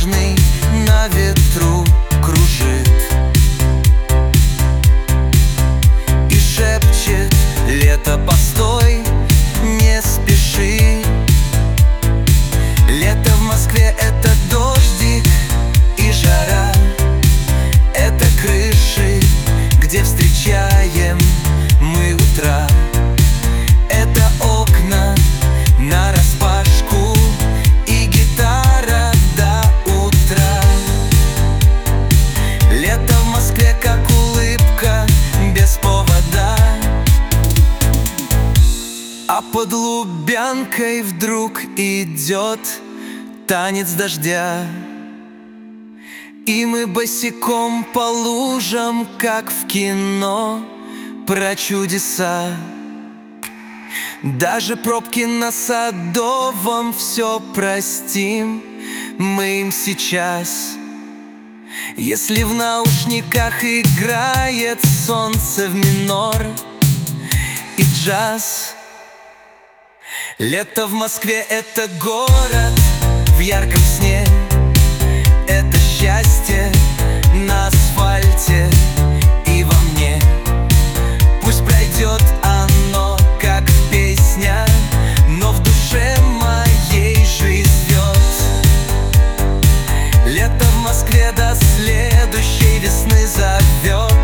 нежный на ветру кружит и шепчет: лето, постой, не спеши. Лето в Москве — это дождик и жара, это крыши, где встречаем мы утра, это окна нараспашку и гитара до утра. Лето в Москве как улыбка без повода, а под Лубянкой вдруг идет танец дождя, и мы босиком по лужам, как в кино про чудеса. Даже пробки на Садовом все простим мы им сейчас, если в наушниках играет солнце в минор и джаз. Лето в Москве — это город в ярком сне, это счастье на асфальте и во мне. Пусть пройдет оно, как песня, но в душе моей живет. Лето в Москве до следующей весны зовет.